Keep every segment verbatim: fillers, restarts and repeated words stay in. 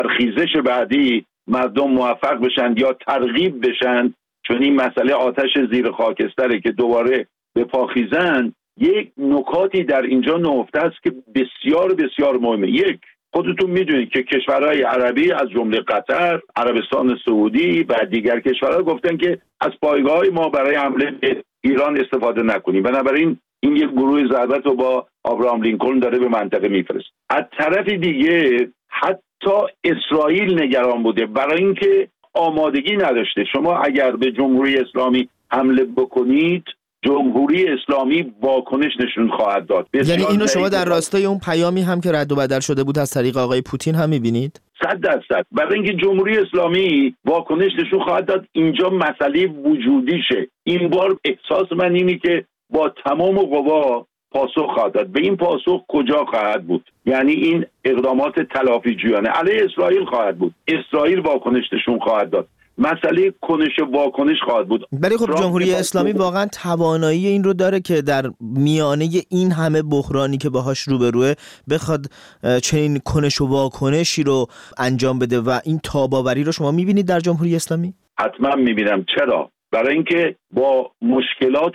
خیزش بعدی مردم موفق بشن یا ترغیب بشن، چون این مسئله آتش زیر خاکستره که دوباره به پا خیزن، یک نکاتی در اینجا نهفته است که بسیار بسیار مهمه. یک، خودتون میدونید که کشورهای عربی از جمله قطر، عربستان سعودی و دیگر کشورها گفتن که از پایگاه ما برای حمله به ایران استفاده نکنیم. بنابراین این یک گروه ضربت رو با آبراهام لینکلن داره به منطقه میفرست. از طرف دیگه حتی اسرائیل نگران بوده برای اینکه آمادگی نداشته. شما اگر به جمهوری اسلامی حمله بکنید، جمهوری اسلامی واکنش نشون خواهد داد. یعنی اینو شما در راستای اون پیامی هم که رد و بدل شده بود از طریق آقای پوتین هم می‌بینید؟ صد درصد. برای اینکه جمهوری اسلامی واکنش نشون خواهد داد، اینجا مسئله وجودیشه. این بار احساس من اینی که با تمام قوا پاسخ خواهد داد. به این پاسخ کجا خواهد بود؟ یعنی این اقدامات تلافیجویانه علیه اسرائیل خواهد بود. اسرائیل واکنش نشون خواهد داد. مسئله کنش واکنش خواهد بود. ولی خب جمهوری اسلامی واقعا توانایی این رو داره که در میانه این همه بحرانی که باهاش روبروه بخواد چنین کنش و واکنشی رو انجام بده و این تاباوری رو شما میبینید در جمهوری اسلامی؟ حتما میبینم. چرا؟ برای اینکه با مشکلات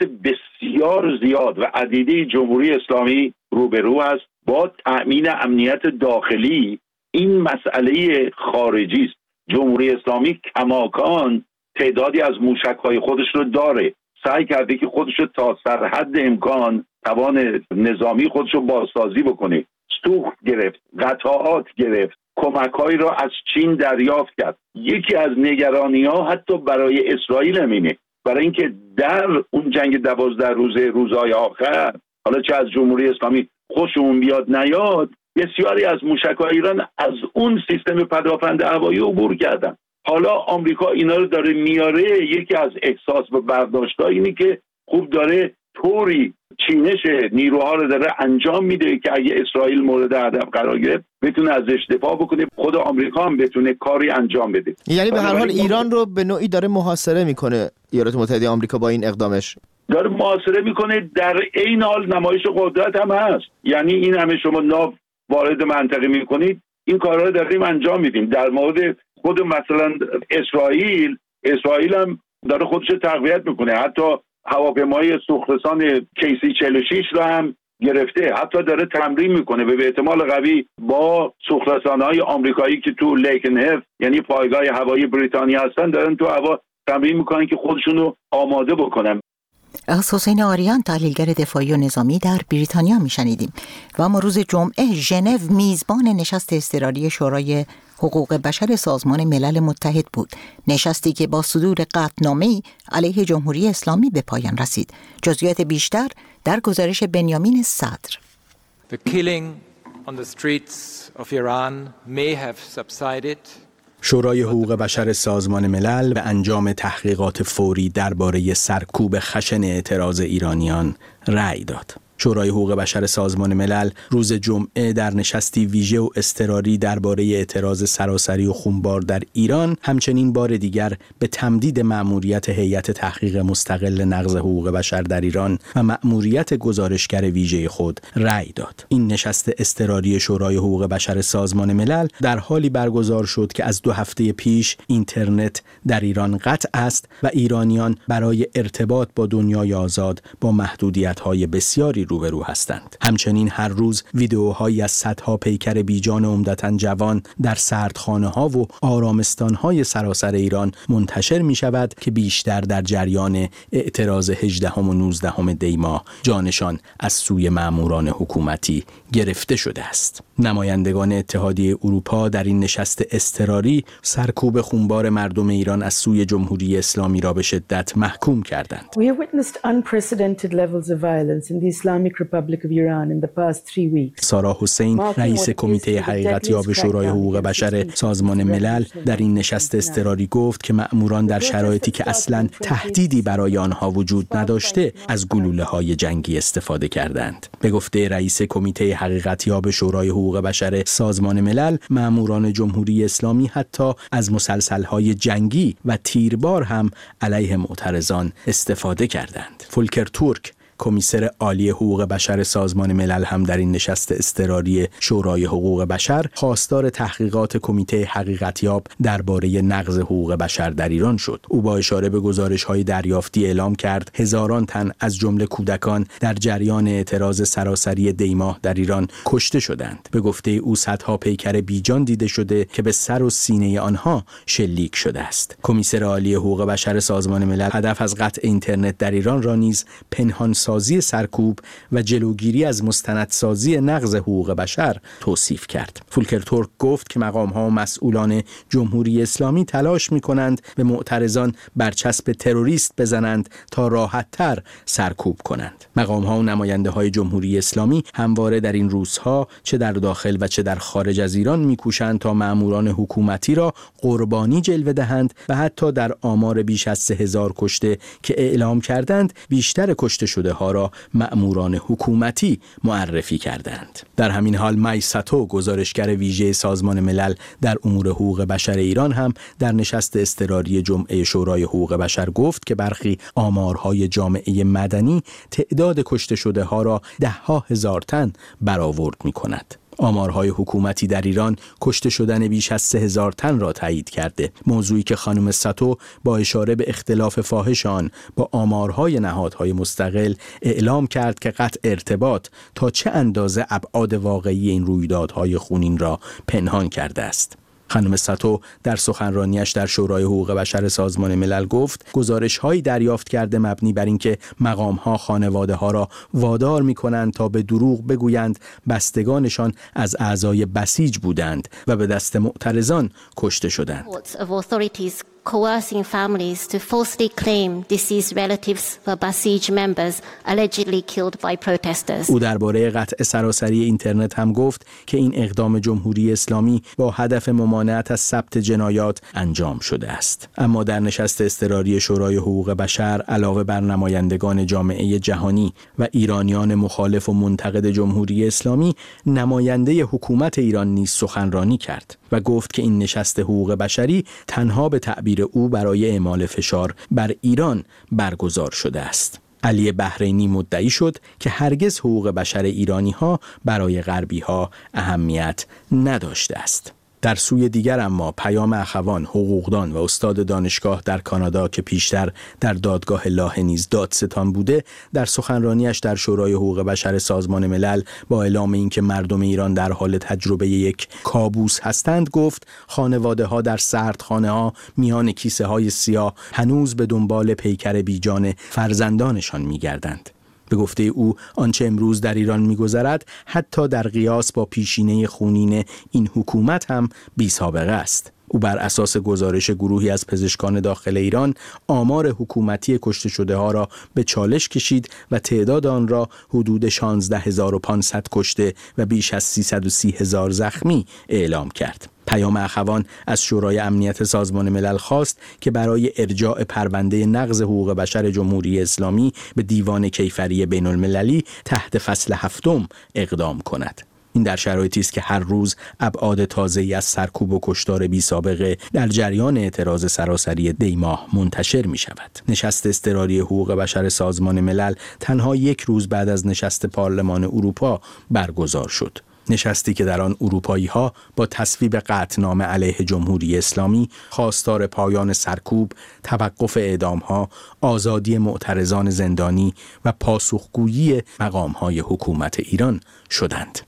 بسیار زیاد و عدیده جمهوری اسلامی روبرو است. با تأمین امنیت داخلی این مسئله خارجی است. جمهوری اسلامی کماکان تعدادی از موشک‌های خودش رو داره. سعی کرده که خودش رو تا سرحد امکان توان نظامی خودش رو بازسازی بکنه. سوخت گرفت، قطعات گرفت، کمک‌هایی رو از چین دریافت کرد. یکی از نگرانی‌ها حتی برای اسرائیل همینه، برای اینکه در اون جنگ دوازده روزه روزهای آخر، حالا چه از جمهوری اسلامی خوشمون بیاد نیاد، بسیاری از موشک‌های ایران از اون سیستم پدافند هوایی عبور کردن. حالا آمریکا اینا رو داره میاره. یکی از احساس و برداشت‌ها اینه که خوب داره طوری چینش نیروها رو داره انجام میده که اگه اسرائیل مورد هدف قرار گرفت بتونه ازش دفاع بکنه، خود آمریکا هم بتونه کاری انجام بده. یعنی به هر حال ایران رو به نوعی داره محاصره میکنه ایالات متحده آمریکا با این اقدامش. داره محاصره میکنه، در عین حال نمایش قدرت هم هست. یعنی این همه شما ناو وارد منطقه میکنید، این کارا رو داریم انجام میدیم. در مورد خود مثلا اسرائیل، اسرائیل هم داره خودش تقویت میکنه. حتی هواپیمای سوخترسان کی سی چهل و شش رو هم گرفته. حتی داره تمرین میکنه به احتمال قوی با سوخترسان‌های آمریکایی که تو لیکنهف یعنی پایگاه هوایی بریتانیا هستن، دارن تو هوا تمرین میکنن که خودشون رو آماده بکنن. از حسین آریان تحلیلگر دفاعی و نظامی در بریتانیا میشنیدیم. و اما روز جمعه ژنو میزبان نشست اضطراری شورای حقوق بشر سازمان ملل متحد بود. نشستی که با صدور قطعنامه‌ای علیه جمهوری اسلامی به پایان رسید. جزئیات بیشتر در گزارش بنیامین صدر. The killing on the streets of Iran may have subsided. شورای حقوق بشر سازمان ملل به انجام تحقیقات فوری درباره سرکوب خشن اعتراض ایرانیان رأی داد. شورای حقوق بشر سازمان ملل روز جمعه در نشستی ویژه و اضطراری درباره اعتراض سراسری و خونبار در ایران همچنین بار دیگر به تمدید مأموریت هیئت تحقیق مستقل نقض حقوق بشر در ایران و مأموریت گزارشگر ویژه خود رأی داد. این نشست اضطراری شورای حقوق بشر سازمان ملل در حالی برگزار شد که از دو هفته پیش اینترنت در ایران قطع است و ایرانیان برای ارتباط با دنیای آزاد با محدودیت‌های بسیاری روبرو هستند. همچنین هر روز ویدئوهایی از صدها پیکر بیجان عمدتاً جوان در سردخانه‌ها و آرامستان‌های سراسر ایران منتشر می‌شود که بیشتر در جریان اعتراض هجدهم و نوزدهم دی ماه جانشان از سوی ماموران حکومتی گرفته شده است. نمایندگان اتحادیه اروپا در این نشست اضطراری سرکوب خونبار مردم ایران از سوی جمهوری اسلامی را به شدت محکوم کردند. We have witnessed unprecedented levels of violence in the Islamic Republic of Iran in the past three weeks. سارا حسین رئیس کمیته حقیقتیاب شورای حقوق بشر سازمان ملل در این نشست اضطراری گفت که مأموران در شرایطی که اصلاً تهدیدی برای آنها وجود نداشته از گلوله‌های جنگی استفاده کردند. به گفته رئیس کمیته حقیقتیاب شورای حقوق بشر سازمان ملل، مأموران جمهوری اسلامی حتی از مسلسل‌های جنگی و تیربار هم علیه معترضان استفاده کردند. فولکر تورک کمیسر عالی حقوق بشر سازمان ملل هم در این نشست اضطراری شورای حقوق بشر خواستار تحقیقات کمیته حقیقتیاب درباره نقض حقوق بشر در ایران شد. او با اشاره به گزارش‌های دریافتی اعلام کرد هزاران تن از جمله کودکان در جریان اعتراض سراسری دیماه در ایران کشته شدند. به گفته او صدها پیکر بیجان دیده شده که به سر و سینه آنها شلیک شده است. کمیسر عالی حقوق بشر سازمان ملل هدف از قطع اینترنت در ایران را نیز پنهانسازی سرکوب و جلوگیری از مستندسازی نقض حقوق بشر توصیف کرد. فولکر تورک گفت که مقام‌ها و مسئولان جمهوری اسلامی تلاش می‌کنند به معترضان برچسب تروریست بزنند تا راحت‌تر سرکوب کنند. مقام‌ها و نماینده‌های جمهوری اسلامی همواره در این روزها چه در داخل و چه در خارج از ایران می‌کوشند تا مأموران حکومتی را قربانی جلوه دهند و حتی در آمار بیش از سه هزار کشته که اعلام کردند بیشتر کشته شده ها را مأموران حکومتی معرفی کردند. در همین حال مای ساتو گزارشگر ویژه سازمان ملل در امور حقوق بشر ایران هم در نشست اضطراری جمعه شورای حقوق بشر گفت که برخی آمارهای جامعه مدنی تعداد کشته شده ها را ده ها هزار تن برآورد می کند. آمارهای حکومتی در ایران کشته شدن بیش از سه هزار تن را تایید کرده، موضوعی که خانم ساتو با اشاره به اختلاف فاحش آن با آمارهای نهادهای مستقل اعلام کرد که قطع ارتباط تا چه اندازه ابعاد واقعی این رویدادهای خونین را پنهان کرده است. خانم ساتو در سخنرانیش در شورای حقوق بشر سازمان ملل گفت گزارش‌هایی دریافت کرده مبنی بر اینکه مقام‌ها خانواده‌ها را وادار می‌کنند تا به دروغ بگویند بستگانشان از اعضای بسیج بودند و به دست معترضان کشته شدند. coercing families to falsely claim deceased relatives were Basij members allegedly killed by protesters. او درباره قطع سراسری اینترنت هم گفت که این اقدام جمهوری اسلامی با هدف ممانعت از ثبت جنایات انجام شده است. اما در نشست اضطراری شورای حقوق بشر علاوه بر نمایندگان جامعه جهانی و ایرانیان مخالف و منتقد جمهوری اسلامی، نماینده حکومت ایران نیز سخنرانی کرد و گفت که این نشست حقوق بشری تنها به تعبیر او برای اعمال فشار بر ایران برگزار شده است. علی بحرینی مدعی شد که هرگز حقوق بشر ایرانی ها برای غربی ها اهمیت نداشته است. در سوی دیگر اما پیام اخوان، حقوقدان و استاد دانشگاه در کانادا که پیشتر در دادگاه لاهه نیز دادستان بوده، در سخنرانیش در شورای حقوق بشر سازمان ملل با اعلام اینکه مردم ایران در حال تجربه یک کابوس هستند گفت خانواده ها در سردخانه ها میان کیسه های سیاه هنوز به دنبال پیکر بیجان فرزندانشان میگردند. به گفته او آنچه امروز در ایران می‌گذرد حتی در قیاس با پیشینه خونین این حکومت هم بی سابقه است. او بر اساس گزارش گروهی از پزشکان داخل ایران آمار حکومتی کشته شده ها را به چالش کشید و تعداد آن را حدود شانزده هزار و پانصد کشته و بیش از سیصد و سی هزار زخمی اعلام کرد. پیام اخوان از شورای امنیت سازمان ملل خواست که برای ارجاع پرونده نقض حقوق بشر جمهوری اسلامی به دیوان کیفری بین المللی تحت فصل هفتم اقدام کند. این در شرایطی است که هر روز ابعاد تازه‌ای از سرکوب و کشتار بی سابقه در جریان اعتراض سراسری دیماه منتشر می شود. نشست اضطراری حقوق بشر سازمان ملل تنها یک روز بعد از نشست پارلمان اروپا برگزار شد. نشستی که در آن اروپایی‌ها با تصویب قطعنامه علیه جمهوری اسلامی خواستار پایان سرکوب، توقف اعدام‌ها، آزادی معترضان زندانی و پاسخگویی مقام‌های حکومت ایران شدند.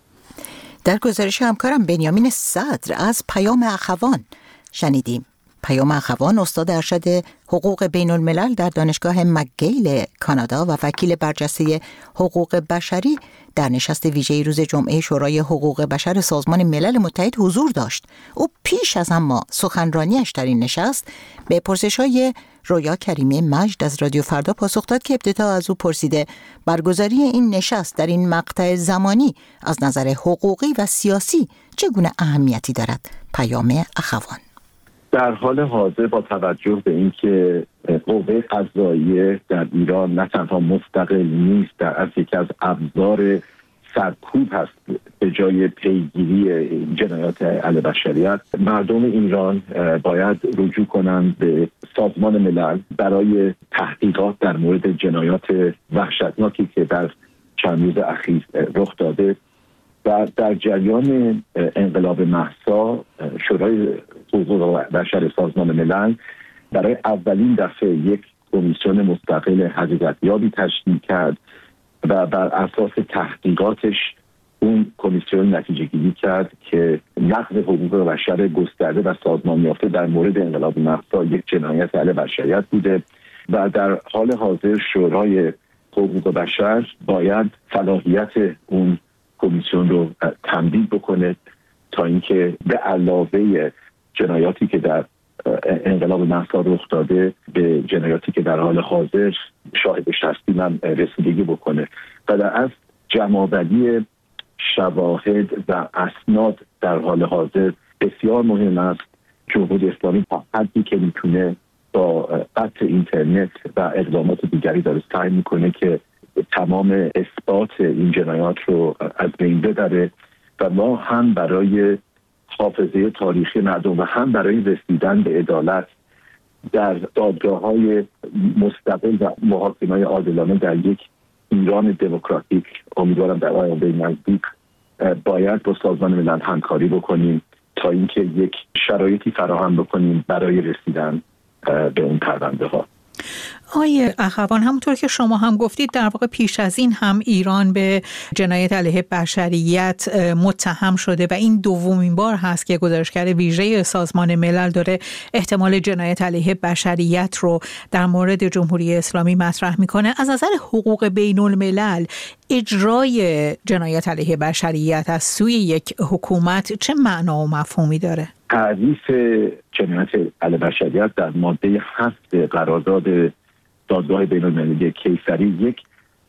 در گزارش همکارم بنیامین صدر از پیام اخوان شنیدیم. پیام اخوان استاد ارشد حقوق بین الملل در دانشگاه مکگیل کانادا و وکیل برجسته حقوق بشری در نشست ویژه روز جمعه شورای حقوق بشر سازمان ملل متحد حضور داشت. او پیش از اما سخنرانیش در این نشست به پرسش‌های رویا کریمی مجد از رادیو فردا پاسخ داد که ابتدا از او پرسیده برگزاری این نشست در این مقطع زمانی از نظر حقوقی و سیاسی چگونه اهمیتی دارد. پیام اخوان: در حال حاضر با توجه به اینکه قوه قضاییه در ایران نه تنها مستقل نیست، در از یکی از ابزار سرکوب هست به جای پیگیری جنایات علیه بشریت. مردم ایران باید رجوع کنند به سازمان ملل برای تحقیقات در مورد جنایات وحشتناکی که در چند روز اخیر رخ داده و در جریان انقلاب مهسا شورای حقوق بشر سازمان ملل برای اولین دفعه یک کمیسیون مستقل حقیقتیابی تشکیل کرد و بر اساس تحقیقاتش اون کمیسیون نتیجه گیری کرد که نقض حقوق بشر گسترده و سازمان یافته در مورد انقلاب مهسا یک جنایت علیه بشریت بوده و در حال حاضر شورای حقوق بشر باید صلاحیت اون کمیسیون رو تمدید بکنه تا اینکه به علاوه جنایاتی که در انقلاب مهسا رخ داده به جنایاتی که در حال حاضر شاهدش هستیم هم رسیدگی بکنه و در اصل جمع‌آوری شواهد و اسناد در حال حاضر بسیار مهم است. جمهوری اسلامی تا حدی که میتونه با قطع اینترنت و اقدامات دیگری داره سعی میکنه که تمام اثبات این جنایات رو از بین ببره و ما هم برای حافظه تاریخی مردم و هم برای رسیدن به عدالت در دادگاه‌های مستقل و محاکمه‌های عادلانه در یک ایران دموکراتیک امیدوارم در آینده نزدیک باید با سازمان ملل همکاری بکنیم تا اینکه یک شرایطی فراهم بکنیم برای رسیدن به اون پرونده ها. آقای اخوان، همونطور که شما هم گفتید در واقع پیش از این هم ایران به جنایت علیه بشریت متهم شده و این دومین بار هست که گزارشگر ویژه سازمان ملل داره احتمال جنایت علیه بشریت رو در مورد جمهوری اسلامی مطرح میکنه. از نظر حقوق بین الملل اجرای جنایت علیه بشریت از سوی یک حکومت چه معنا و مفهومی داره؟ تعریف جنایت علیه بشریت در ماده هفت قرارداد دادگاه بین المللی کیسری یک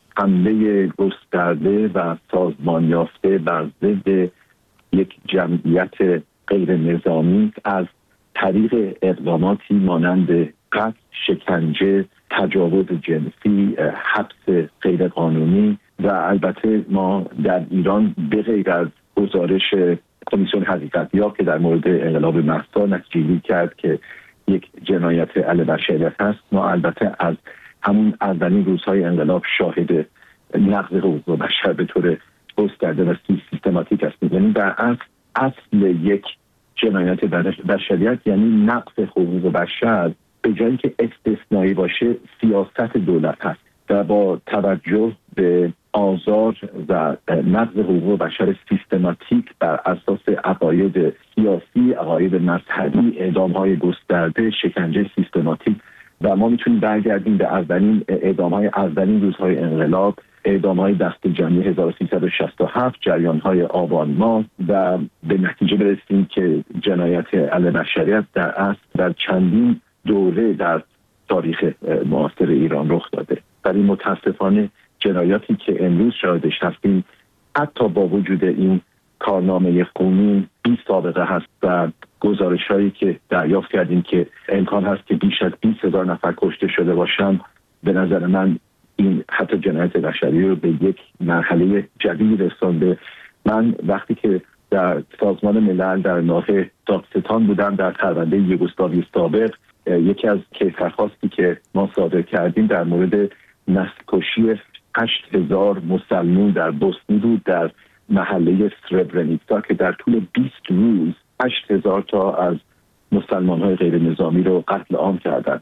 حمله گسترده و سازمان یافته بر ضد یک جمعیت غیر نظامی از طریق اقداماتی مانند قتل، شکنجه، تجاوز جنسی، حبس غیر قانونی و البته ما در ایران به غیر از گزارش کمیسیون حقیقتیاب که در مورد انقلاب مهسا نتیجه کرد که یک جنایت علیه بشریت هست، ما البته از همون اولین روزهای انقلاب شاهد نقض حقوق بشر به طور گسترده و سیستماتیک هستیم. یعنی در اصل اصل یک جنایت بشریت یعنی نقض حقوق بشر به جایی که استثنایی باشه سیاست دولت هست و با توجه به آزار و نقض حقوق بشر سیستماتیک بر اساس عقاید سیاسی، عقاید مذهبی، اعدام‌های گسترده، شکنجه سیستماتیک و ما میتونیم برگردیم به اولین اعدام‌های اولین روزهای انقلاب، اعدام‌های دست جمعی هزار و سیصد و شصت و هفت، جریان‌های آبان ماه و به نتیجه برسیم که جنایت علیه بشریت در اصل در چندین دوره در تاریخ معاصر ایران رخ داده. ولی متاسفانه جنایاتی که امروز شاهدش هستیم حتی با وجود این کارنامه خونین بی سابقه هست و گزارش‌هایی که دریافت کردیم که امکان هست که بیش از بیست هزار نفر کشته شده باشن، به نظر من این حتی جنایت بشری رو به یک مرحله جدید رسانده. من وقتی که در سازمان ملل در ناحیه دادستان بودم در پرونده یوگسلاوی سابق، یکی از کیفرخواستی که ما صادر کردیم در مورد نسل کشی هشت هزار مسلمون در بوسنی بود در محله سربرنیتسا که در طول بیست روز هشت هزار تا از مسلمان‌های غیر نظامی رو قتل عام کردند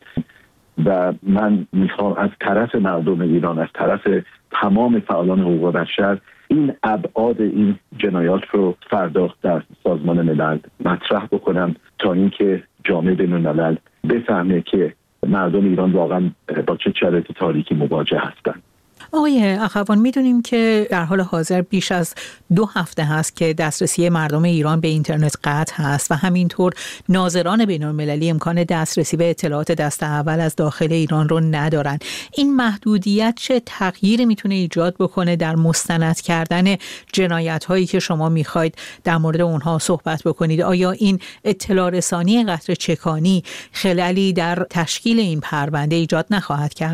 و من میخوام از طرف مردم ایران، از طرف تمام فعالان حقوق بشر این ابعاد این جنایات رو فردا در سازمان ملل مطرح بکنم تا اینکه جامعه بین‌الملل بفهمه که مردم ایران واقعا با چه شرایط تاریکی مواجه هستند. آقای اخوان، میدونیم که در حال حاضر بیش از دو هفته هست که دسترسی مردم ایران به اینترنت قطع هست و همینطور ناظران بین المللی امکان دسترسی به اطلاعات دست اول از داخل ایران رو ندارن. این محدودیت چه تغییری میتونه ایجاد بکنه در مستند کردن جنایت هایی که شما میخواید در مورد اونها صحبت بکنید؟ آیا این اطلاع رسانی قطره چکانی خللی در تشکیل این پرونده ایجاد نخواهد کرد؟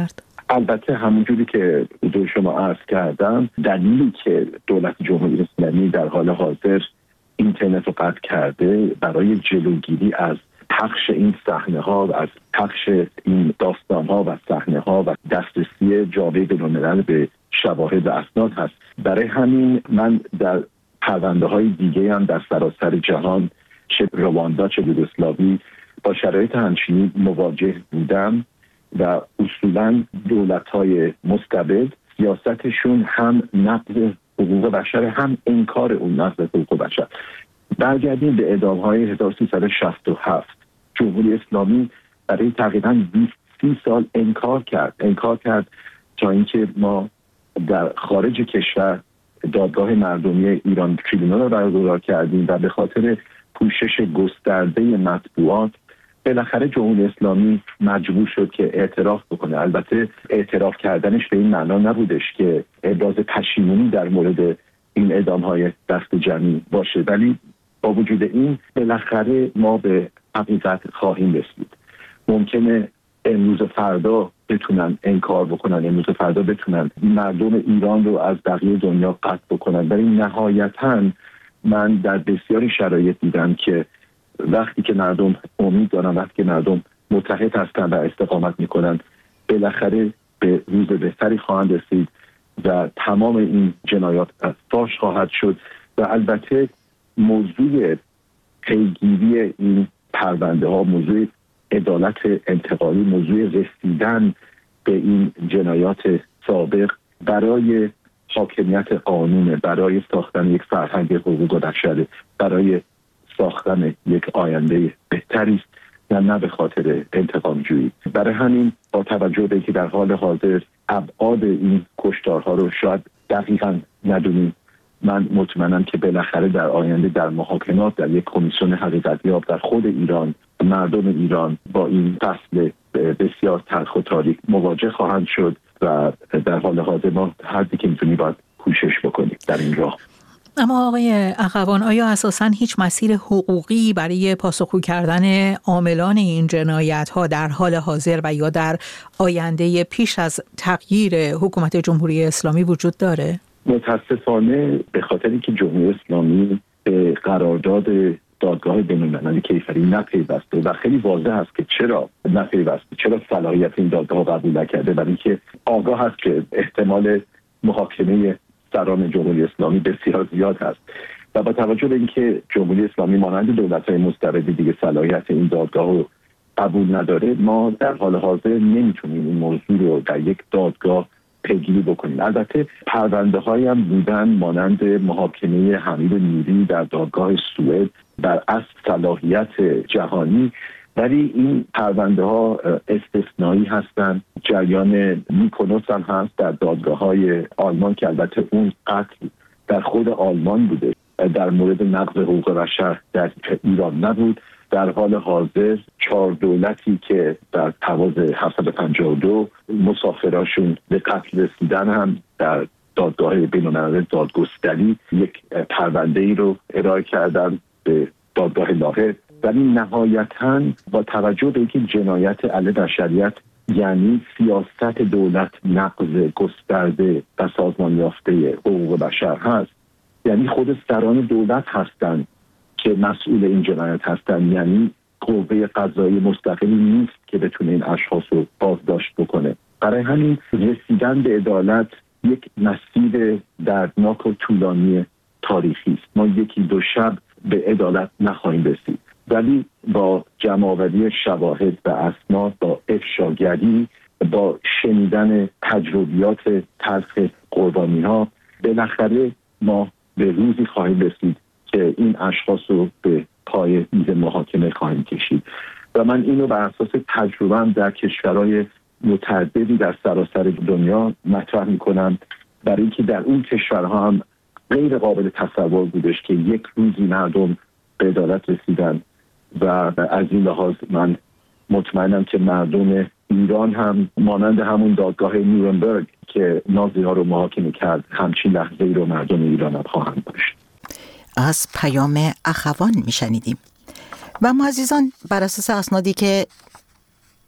البته همونجوری که حضور شما عرض کردم، دلیلی که دولت جمهوری اسلامی در حال حاضر اینترنت رو قطع کرده برای جلوگیری از پخش این صحنه ها و از پخش این داستان ها و صحنه ها و دسترسی جامعه بین‌الملل به شواهد و اسناد هست. برای همین من در پرونده های دیگه هم در سراسر جهان، چه رواندا چه یوگسلاوی، با شرایط همچنین مواجه بودم و اصولا دولت های مستبد سیاستشون هم نقض حقوق بشر هم انکار اون نقض حقوق بشر. برگردیم به اعدام‌های هزار و سیصد و شصت و هفت. جمهوری اسلامی برای تقریباً بیست سی سال انکار کرد انکار کرد تا اینکه ما در خارج کشور دادگاه مردمی ایران تریبونال رو برگزار کردیم و به خاطر پوشش گسترده مطبوعات بالاخره جمهوری اسلامی مجبور شد که اعتراف بکنه. البته اعتراف کردنش به این معنا نبودش که ابراز پشیمونی در مورد این اعدام‌های دست جمعی باشه، ولی با وجود این بالاخره ما به حقیقت خواهیم رسید. ممکنه امروز و فردا بتونن انکار بکنن، امروز و فردا بتونن مردم ایران رو از بقیه دنیا قطع بکنن، ولی نهایتاً من در بسیاری شرایط دیدم که وقتی که مردم امید دارن، وقتی که مردم متحد هستن و استقامت میکنن، بالاخره به روز بهتری خواهند رسید و تمام این جنایات فاش خواهد شد. و البته موضوع پیگیری این پرونده ها، موضوع عدالت انتقالی، موضوع رسیدن به این جنایات سابق برای حاکمیت قانون، برای ساختن یک فرهنگ حقوق بشر، برای ساختن یک آینده بهتری است و نه به خاطر انتقام جویی. برای همین با توجه به اینکه در حال حاضر ابعاد این کشتارها رو شاید دقیقاً ندونیم، من مطمئنم که بالاخره در آینده در محاکمات در یک کمیسیون حقیقتیاب در خود ایران، مردم ایران با این فصل بسیار تلخ و تاریک مواجه خواهند شد و در حال حاضر ما هر چیزی که میتونیم باید کوشش بکنیم در این راه. اما آقای اخوان، آیا اساساً هیچ مسیر حقوقی برای پاسخگو کردن عاملان این جنایت‌ها در حال حاضر و یا در آینده پیش از تغییر حکومت جمهوری اسلامی وجود داره؟ متاسفانه به خاطر اینکه جمهوری اسلامی به قرارداد دادگاه بین‌المللی کیفری نپیوسته و خیلی واضح است که چرا نپیوسته، چرا صلاحیت این دادگاه قبول نکرده، برای اینکه آگاه است که احتمال محاکمه سران جمهوری اسلامی بسیار زیاد هست و با توجه به اینکه جمهوری اسلامی مانند دولت‌های مستبد دیگه صلاحیت این دادگاه رو قبول نداره، ما در حال حاضر نمیتونیم این موضوع رو در یک دادگاه پیگیری بکنیم. البته پرونده هایی هم بودن مانند محاکمه حمید نوری در دادگاه سوئد بر اصل صلاحیت جهانی، ولی این پرونده ها استثنایی هستند. جریان میکونوس هم هست در دادگاه های آلمان که البته اون قتل در خود آلمان بوده، در مورد نقض حقوق بشر در ایران نبود. در حال حاضر چهار دولتی که در تواز هفتصد و پنجاه و دو مسافراشون به قتل رسیدن هم در دادگاه بین‌المللی دادگستری یک پرونده ای رو ارائه کردن به دادگاه لاهه، ولی نهایتاً با توجه به اینکه جنایت علیه بشریت یعنی سیاست دولت نقض گسترده و سازمان یافته حقوق بشر هست، یعنی خود سران دولت هستند که مسئول این جنایت هستند، یعنی قوه قضایی مستقلی نیست که بتونه این اشخاص رو بازداشت بکنه. برای همین رسیدن به عدالت یک مسیر دردناک و طولانی تاریخی است. ما یکی دو شب به عدالت نخواهیم رسید، ولی با جمع‌آوری شواهد و اسناد، با افشاگری، با شنیدن تجربیات تلخ قربانی‌ها، بالاخره ما به روزی خواهیم رسید که این اشخاص رو به پای میز محاکمه خواهیم کشید. و من اینو بر اساس تجربه‌ام در کشورهای متعددی در سراسر دنیا مطرح میکنم، برای اینکه در اون کشورها هم غیر قابل تصور بودش که یک روزی مردم به عدالت رسیدن و از این لحاظ من مطمئنم که مردم ایران هم مانند همون دادگاه نیورنبرگ که نازی‌ها رو محاکمه کرد، همچین لحظه‌ای رو مردم ایران هم خواهند داشت. از پیام اخوان میشنیدیم. و ما عزیزان بر اساس اسنادی که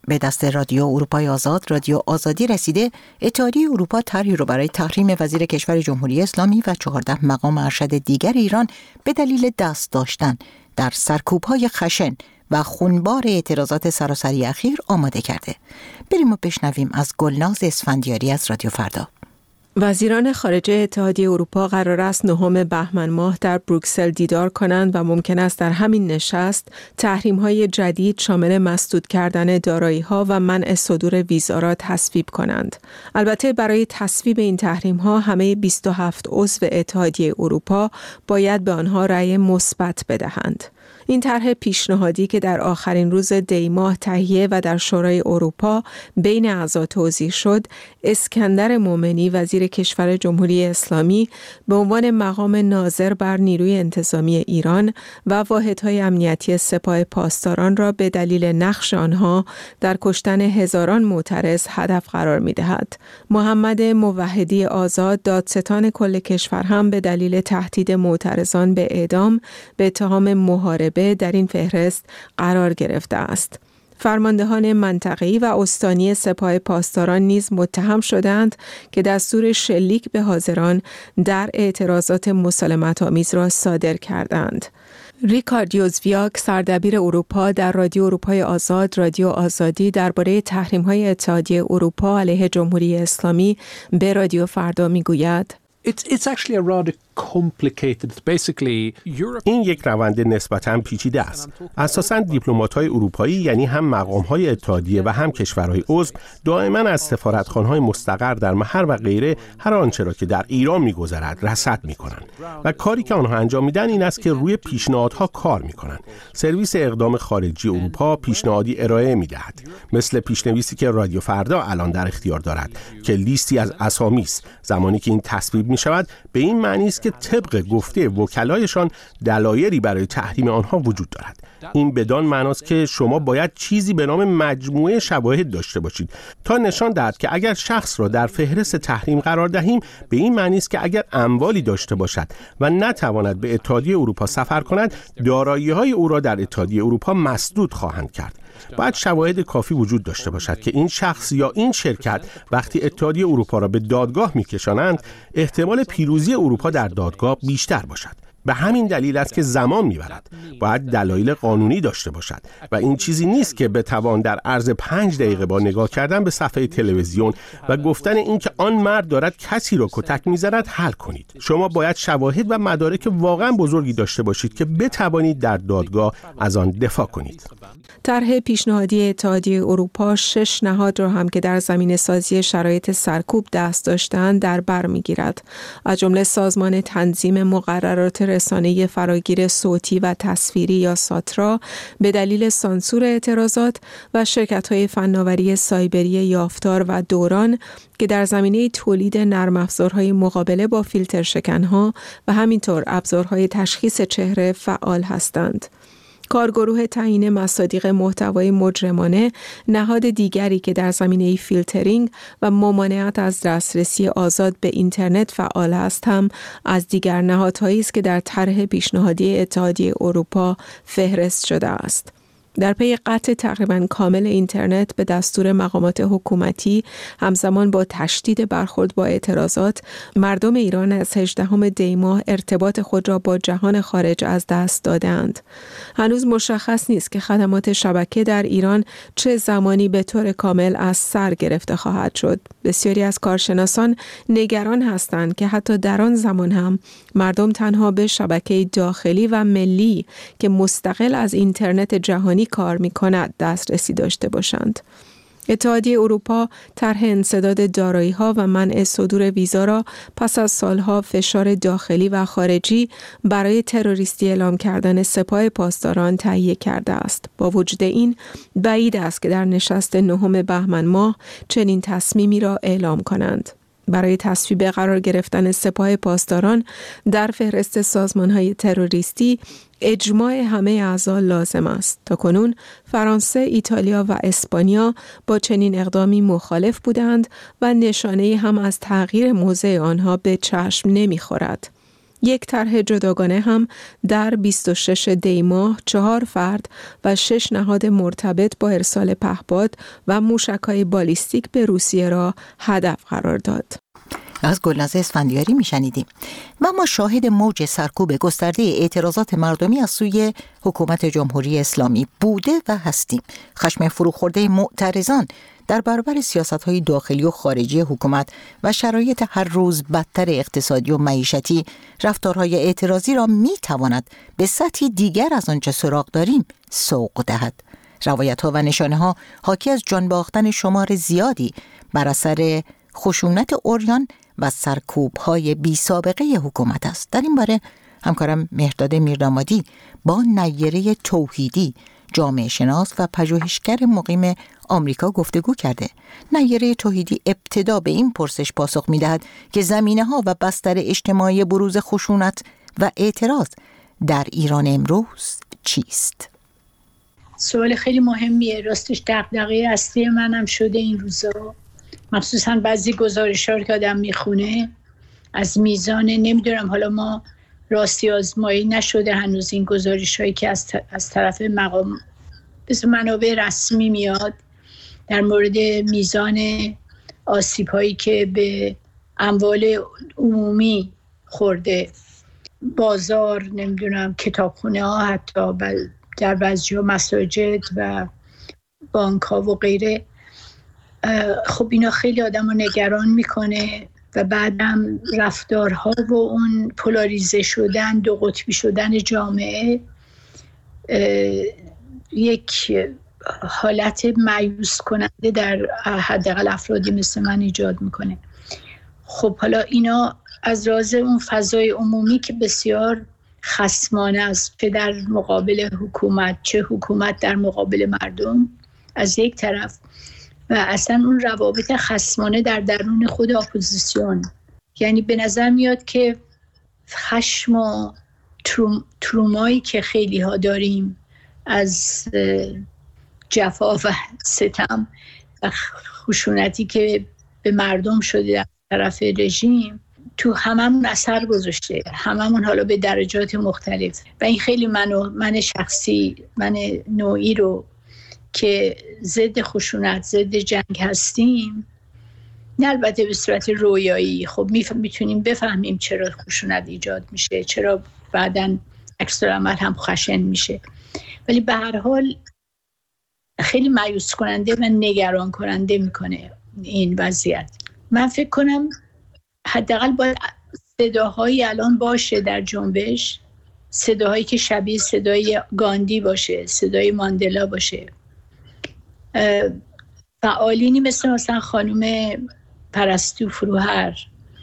به دست رادیو اروپای آزاد، رادیو آزادی رسیده، اتحادیه اروپا طرحی رو برای تحریم وزیر کشور جمهوری اسلامی و چهارده مقام ارشد دیگر ایران به دلیل دست داشتن در سرکوب‌های خشن و خونبار اعتراضات سراسری اخیر آماده کرده. بریم و بشنویم از گلناز اسفندیاری از رادیو فردا. وزیران خارجه اتحادیه اروپا قرار است نهم بهمن ماه در بروکسل دیدار کنند و ممکن است در همین نشست تحریم‌های جدید شامل مسدود کردن دارایی‌ها و منع صدور ویزا را تصویب کنند. البته برای تصویب این تحریم‌ها همه بیست و هفت عضو اتحادیه اروپا باید به آنها رأی مثبت بدهند. این طرح پیشنهادی که در آخرین روز دی ماه تهیه و در شورای اروپا بین اعضا توضیح شد، اسکندر مومنی وزیر کشور جمهوری اسلامی به عنوان مقام ناظر بر نیروی انتظامی ایران و واحدهای امنیتی سپاه پاسداران را به دلیل نقش آنها در کشتن هزاران معترض هدف قرار می‌دهد. محمد موحدی آزاد دادستان کل کشور هم به دلیل تهدید معترضان به اعدام به اتهام محاربه در این فهرست قرار گرفته است. فرماندهان منطقه‌ای و استانی سپاه پاسداران نیز متهم شدند که دستور شلیک به حاضران در اعتراضات مسالمت‌آمیز را صادر کردند. ریکارد یوزویاک سردبیر اروپا در رادیو اروپای آزاد، رادیو آزادی درباره تحریم‌های اتحادیه اروپا علیه جمهوری اسلامی به رادیو فردا می‌گوید: It's, it's actually a rather complicated. Basically, Europe... این یک روند نسبتاً پیچیده است. اساساً دیپلمات‌های اروپایی، یعنی هم مقام‌های اتحادیه و هم کشورهای عضو، دائما از سفارتخانه‌های مستقر در محل و غیره هر آنچه را که در ایران می‌گذرد رصد می‌کنند و کاری که آنها انجام میدن این است که روی پیشنهادها کار می‌کنند. سرویس اقدام خارجی اروپا پیشنهادی ارائه می‌دهد، مثل پیشنویسی که رادیو فردا الان در اختیار دارد که لیستی از اسامی است. زمانی که این تصویب می‌شود به این معنی است که طبق گفته وکلایشان دلایلی برای تحریم آنها وجود دارد. این بدان معناست که شما باید چیزی به نام مجموعه شواهد داشته باشید تا نشان دهد که اگر شخص را در فهرست تحریم قرار دهیم به این معنی است که اگر اموالی داشته باشد و نتواند به اتحادیه اروپا سفر کند، دارایی‌های او را در اتحادیه اروپا مسدود خواهند کرد. باید شواهد کافی وجود داشته باشد که این شخص یا این شرکت وقتی اتحادیه اروپا را به دادگاه می‌کشانند، احتمال پیروزی اروپا در دادگاه بیشتر باشد. به همین دلیل است که زمان می‌برد. باید دلایل قانونی داشته باشد و این چیزی نیست که بتوان در عرض پنج دقیقه با نگاه کردن به صفحه تلویزیون و گفتن این که آن مرد دارد کسی را کتک می‌زند حل کنید. شما باید شواهد و مدارک واقعا بزرگی داشته باشید که بتوانید در دادگاه از آن دفاع کنید. طرح پیشنهادی اتحادیه اروپا شش نهاد را هم که در زمینه سازی شرایط سرکوب دست داشتند در بر می‌گیرد، از جمله سازمان تنظیم مقررات رسانه فراگیر صوتی و تصویری یا ساترا به دلیل سانسور اعتراضات و شرکت‌های فناوری سایبری یافتار و دوران که در زمینه تولید نرم افزارهای مقابله با فیلتر شکنها و همینطور ابزارهای تشخیص چهره فعال هستند. کارگروه تعیین مصادیق محتوای مجرمانه، نهاد دیگری که در زمینه فیلترینگ و ممانعت از دسترسی آزاد به اینترنت فعال است، هم از دیگر نهادهایی است که در طرح پیشنهادی اتحادیه اروپا فهرست شده است. در پی قطع تقریباً کامل اینترنت به دستور مقامات حکومتی همزمان با تشدید برخورد با اعتراضات، مردم ایران از هجدهم دی ماه ارتباط خود را با جهان خارج از دست دادند. هنوز مشخص نیست که خدمات شبکه در ایران چه زمانی به طور کامل از سر گرفته خواهد شد. بسیاری از کارشناسان نگران هستند که حتی در آن زمان هم مردم تنها به شبکه داخلی و ملی که مستقل از اینترنت جهانی کار می کند دسترسی داشته باشند. اتحادیه اروپا طرح انسداد دارایی‌ها و منع صدور ویزا را پس از سالها فشار داخلی و خارجی برای تروریستی اعلام کردن سپاه پاسداران تهیه کرده است. با وجود این بعید است که در نشست نهم بهمن ماه چنین تصمیمی را اعلام کنند. برای تصویب قرار گرفتن سپاه پاسداران در فهرست سازمان‌های تروریستی اجماع همه اعضا لازم است. تاکنون فرانسه، ایتالیا و اسپانیا با چنین اقدامی مخالف بودند و نشانه‌ای هم از تغییر موضع آنها به چشم نمی‌خورد. یک طرح جداگانه هم در بیست و شش دی ماه چهار فرد و شش نهاد مرتبط با ارسال پهپاد و موشک‌های بالیستیک به روسیه را هدف قرار داد. از گلناز اسفندیاری میشنیدیم. و ما شاهد موج سرکوب گسترده اعتراضات مردمی از سوی حکومت جمهوری اسلامی بوده و هستیم. خشم فروخورده معترضان در برابر سیاست‌های داخلی و خارجی حکومت و شرایط هر روز بدتر اقتصادی و معیشتی رفتارهای اعتراضی را میتواند به سطحی دیگر از آنچه سراغ داریم سوق دهد. روایت‌ها و نشانه‌ها حاکی از جان باختن شمار زیادی بر اثر خشونت عریان و سرکوب‌های بی سابقه حکومت است. در این باره همکارم مهرداد میردامادی با نیره توحیدی، جامعه شناس و پژوهشگر مقیم آمریکا گفتگو کرده. نیره توحیدی ابتدا به این پرسش پاسخ می‌دهد که زمینه‌ها و بستر اجتماعی بروز خشونت و اعتراض در ایران امروز چیست؟ سوال خیلی مهمیه. راستش دغدغه اصلی منم شده این روزا، مخصوصا بعضی گزارش‌ها که آدم میخونه از میزان، نمیدونم حالا ما راستی آزمایی نشده هنوز این گزارش‌هایی که از از طرف مقام بس منابع رسمی میاد در مورد میزان آسیب‌هایی که به اموال عمومی خورده، بازار، نمیدونم کتابخونه‌ها، حتی در بعضی‌ها مساجد و بانک‌ها و غیره. خب اینا خیلی آدم رو نگران میکنه و بعدم رفتارها و اون پولاریزه شدن، دو قطبی شدن جامعه یک حالت مایوس کننده در حداقل افرادی مثل من ایجاد میکنه. خب حالا اینا از راز اون فضای عمومی که بسیار خصمانه است، چه در مقابل حکومت چه حکومت در مقابل مردم از یک طرف، و اصلا اون روابط خصمانه در درون خود اپوزیسیون. یعنی به نظر میاد که خشم و تروم، ترومایی که خیلی ها داریم از جفا و ستم و خشونتی که به مردم شده در طرف رژیم تو هممون اثر گذاشته، هممون حالا به درجات مختلف. و این خیلی منو من شخصی، من نوعی رو که ضد خشونت، ضد جنگ هستیم، نه البته به صورت رویایی، خب میتونیم بفهمیم چرا خشونت ایجاد میشه، چرا بعداً عکس العمل هم خشن میشه، ولی به هر حال خیلی مایوس کننده و نگران کننده میکنه این وضعیت. من فکر کنم حداقل باید صداهایی الان باشه در جنبش، صداهایی که شبیه صدای گاندی باشه، صدای ماندلا باشه، فعالینی مثل مثلا خانم پرستو فروهر،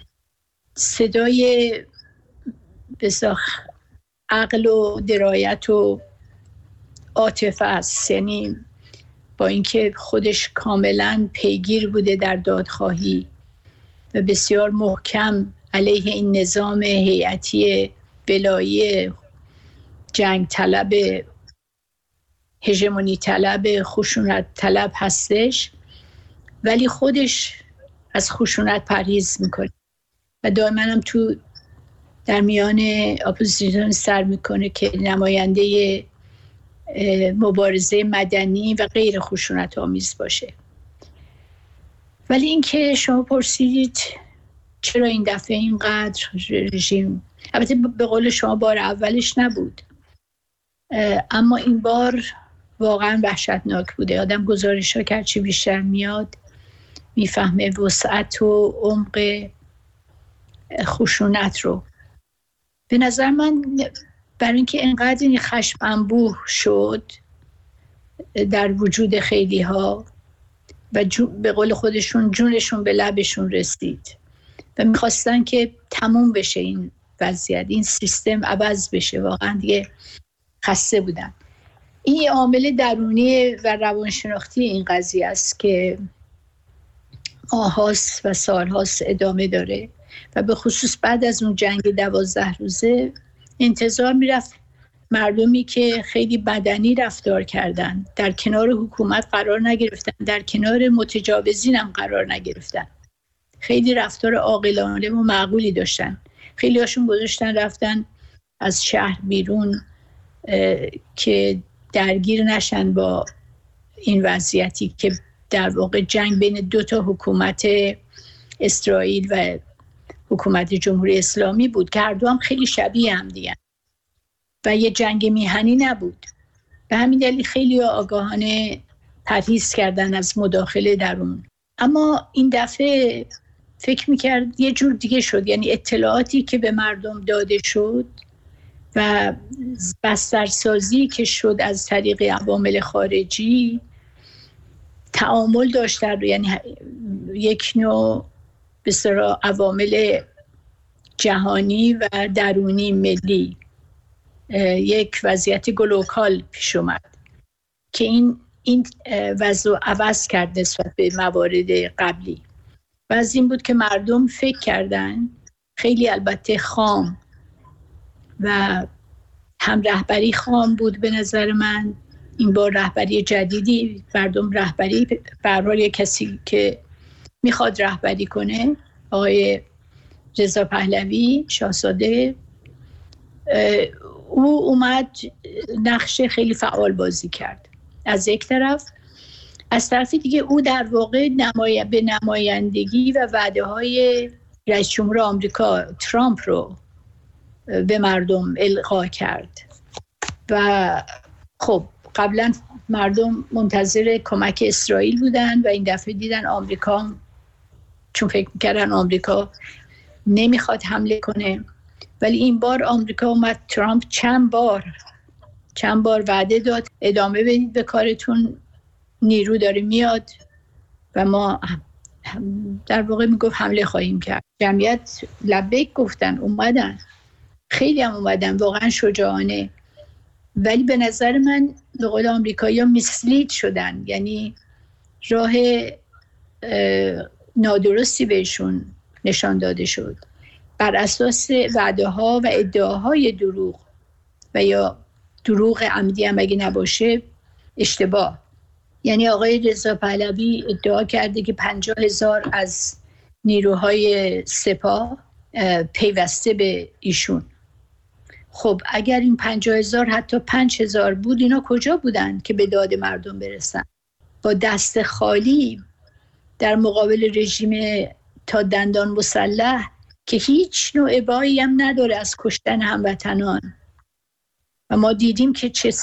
صدای بسیار عقل و درایت و عاطفه است، یعنی با اینکه خودش کاملا پیگیر بوده در دادخواهی و بسیار محکم علیه این نظام هیئتی ولایی جنگ طلب، هژمونی طلب، خشونت طلب هستش، ولی خودش از خشونت پرهیز میکنه و دائما هم تو در میان اپوزیسیون سر میکنه که نماینده مبارزه مدنی و غیر خشونت آمیز باشه. ولی اینکه شما پرسیدید چرا این دفعه اینقدر رژیم، البته به قول شما بار اولش نبود، اما این بار واقعا وحشتناک بوده. آدم گزارش ها که هرچی بیشتر میاد میفهمه وسعت و عمق خشونت رو. به نظر من برای اینکه انقدر این خشم انبوه شد در وجود خیلی ها و به قول خودشون جونشون به لبشون رسید و میخواستن که تموم بشه این وضعیت، این سیستم عوض بشه، واقعا دیگه خسته بودن. این عامل درونی و روانشناختی این قضیه است که ماهاست و سالهاست ادامه داره و به خصوص بعد از اون جنگ دوازده روزه انتظار میرفت مردمی که خیلی بدنی رفتار کردن در کنار حکومت قرار نگرفتن، در کنار متجاوزین هم قرار نگرفتن، خیلی رفتار عاقلانه و معقولی داشتن خیلی هاشون گذاشتن رفتن از شهر بیرون که درگیر نشن با این وضعیتی که در واقع جنگ بین دو تا حکومت اسرائیل و حکومت جمهوری اسلامی بود که هر دو هم خیلی شبیه هم دیگه و یه جنگ میهنی نبود. به همین دلیل خیلی آگاهانه پرهیز کردن از مداخله در اون. اما این دفعه فکر میکرد یه جور دیگه شد، یعنی اطلاعاتی که به مردم داده شد و بسترسازی که شد از طریق عوامل خارجی تعامل داشت در، یعنی یک نوع به اصطلاح عوامل جهانی و درونی ملی، یک وضعیت گلوکال پیش اومد که این این وضع رو عوض کرد نسبت به موارد قبلی. و از این بود که مردم فکر کردن، خیلی البته خام و هم رهبری خام بود به نظر من، این بار رهبری جدیدی، مردم رهبری برای کسی که میخواد رهبری کنه، آقای رضا پهلوی شاهزاده، او اومد نقش خیلی فعال بازی کرد از یک طرف. از طرف دیگه او در واقع نمای... به نمایندگی و وعده های رئیس جمهور آمریکا ترامپ رو به مردم القا کرد و خب قبلا مردم منتظر کمک اسرائیل بودن و این دفعه دیدن آمریکا، چون فکر میکردن آمریکا نمیخواد حمله کنه، ولی این بار آمریکا اومد، ترامپ چند بار چند بار وعده داد ادامه بدید به کارتون، نیرو داره میاد و ما در واقع میگفت حمله خواهیم کرد. جمعیت لبیک گفتن، اومدن، خیلی هم اومدن، واقعا شجاعانه. ولی به نظر من به قول آمریکایی‌ها میسلید شدن، یعنی راه نادرستی بهشون نشان داده شد بر اساس وعده ها و ادعاهای دروغ و یا دروغ عمدی هم اگه نباشه اشتباه. یعنی آقای رضا پهلوی ادعا کرده که پنجاه هزار از نیروهای سپاه پیوسته به ایشون. خب اگر این پنجاه هزار حتی پنج هزار بود، اینا کجا بودن که به داد مردم برسن؟ با دست خالی در مقابل رژیم تا دندان مسلح که هیچ نوع ابایی هم نداره از کشتن هموطنان و ما دیدیم که چه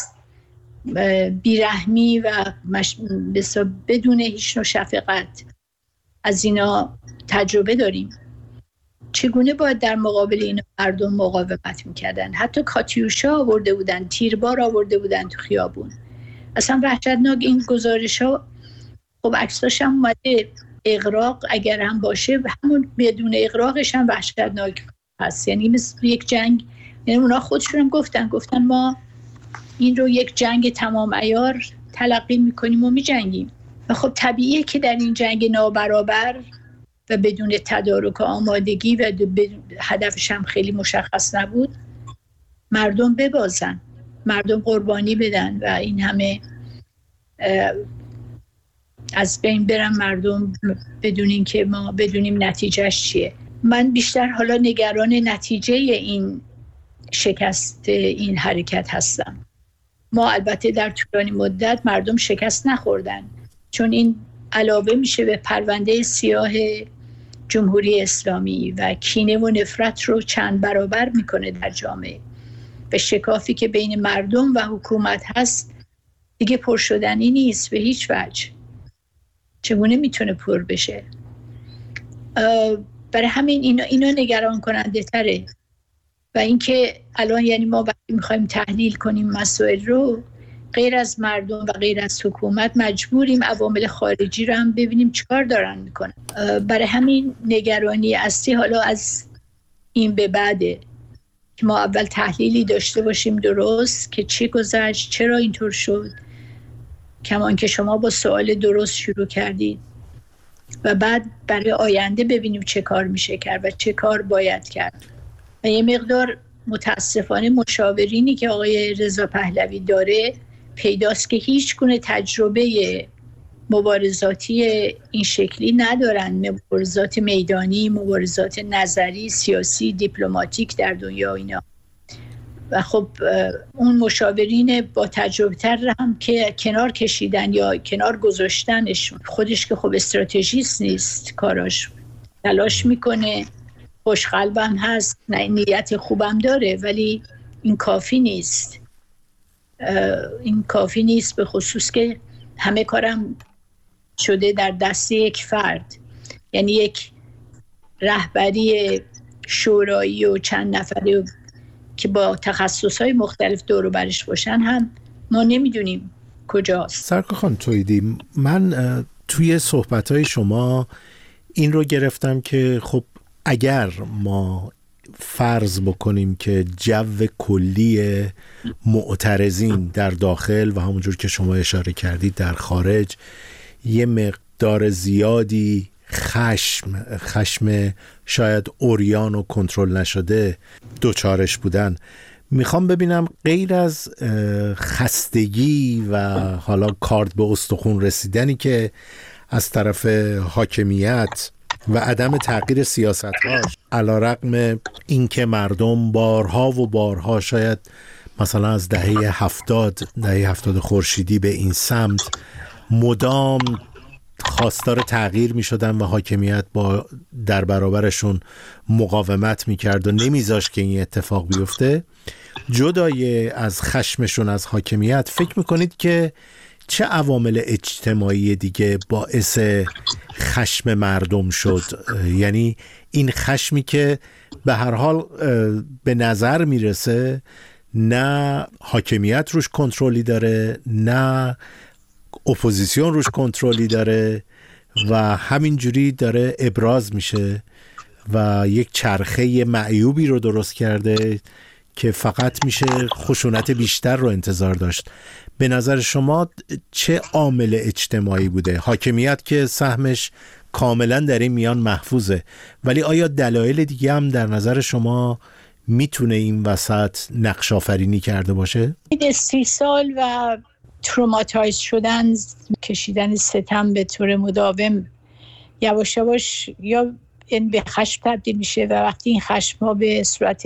بیرحمی و مش... بدون هیچ نوع شفقت از اینا تجربه داریم. چگونه باید در مقابل اینا مردم مقاومت میکردن؟ حتی کاتیوشا آورده بودن، تیربار آورده بودن تو خیابون. اصلا وحشتناک این گزارش ها. خب عکساش هم اومده، اغراق اگر هم باشه همون بدون اغراقش هم وحشتناک هست، یعنی مثل یک جنگ. یعنی اونا خودشون هم گفتن گفتن ما این رو یک جنگ تمام عیار تلقی میکنیم و میجنگیم. و خب طبیعیه که در این جنگ نابرابر و بدون تدارک و آمادگی و هدفش هم خیلی مشخص نبود، مردم ببازن، مردم قربانی بدن و این همه از بین برن مردم بدون این که ما بدونیم نتیجهش چیه. من بیشتر حالا نگران نتیجه این شکست این حرکت هستم. ما البته در طولانی مدت مردم شکست نخوردن، چون این علاوه میشه به پرونده سیاه جمهوری اسلامی و کینه و نفرت رو چند برابر میکنه در جامعه و شکافی که بین مردم و حکومت هست دیگه پر شدنی نیست به هیچ وجه. چگونه میتونه پر بشه؟ برای همین اینا, اینا نگران کننده تره. و اینکه الان یعنی ما وقتی میخوایم تحلیل کنیم مسائل رو، غیر از مردم و غیر از حکومت مجبوریم عوامل خارجی رو هم ببینیم چیکار دارن میکنن. برای همین نگرانی اصلی حالا از این به بعده که ما اول تحلیلی داشته باشیم درست که چی گذشت، چرا اینطور شد، کمان که شما با سوال درست شروع کردید، و بعد برای آینده ببینیم چه کار میشه کرد و چه کار باید کرد. و یه مقدار متاسفانه مشاورینی که آقای رضا پهلوی داره پیداست که هیچ گونه تجربه مبارزاتی این شکلی ندارن، مبارزات میدانی، مبارزات نظری، سیاسی، دیپلماتیک در دنیا اینا. و خب اون مشاورین با تجربه تر هم که کنار کشیدن یا کنار گذاشتنش، خودش که خب استراتژیست نیست، کاراش تلاش میکنه، خوشقلبم هست، نیت خوبم داره، ولی این کافی نیست. این کافی نیست، به خصوص که همه کارم شده در دست یک فرد، یعنی یک رهبری شورایی و چند نفره که با تخصصهای مختلف دور و برش باشن هم ما نمیدونیم کجاست. سرکار خانم توییدی، من توی صحبتهای شما این رو گرفتم که خب اگر ما فرض بکنیم که جو کلی معترضین در داخل و همونجور که شما اشاره کردید در خارج یه مقدار زیادی خشم خشم شاید عریان و کنترل نشده دوچارش بودن، میخوام ببینم غیر از خستگی و حالا کارد به استخون رسیدنی که از طرف حاکمیت و عدم تغییر سیاست‌هاش، علی‌رغم اینکه مردم بارها و بارها شاید مثلا از دهه هفتاد دهه هفتاد خورشیدی به این سمت مدام خواستار تغییر می شدن و حاکمیت با در برابرشون مقاومت می کرد و نمیذاشت که این اتفاق بیفته، جدای از خشمشون از حاکمیت فکر می کنید که چه عوامل اجتماعی دیگه باعث خشم مردم شد؟ یعنی این خشمی که به هر حال به نظر میرسه نه حاکمیت روش کنترلی داره نه اپوزیسیون روش کنترلی داره و همینجوری داره ابراز میشه و یک چرخه معیوبی رو درست کرده که فقط میشه خشونت بیشتر رو انتظار داشت. به نظر شما چه عامل اجتماعی بوده؟ حاکمیت که سهمش کاملا در این میان محفوظه، ولی آیا دلایل دیگه هم در نظر شما میتونه این وسط نقش آفرینی کرده باشه؟ سی سال و تروماتایز شدن، کشیدن ستم به طور مداوم یواش یواش یا این به خشم تبدیل میشه و وقتی این خشم ها به صورت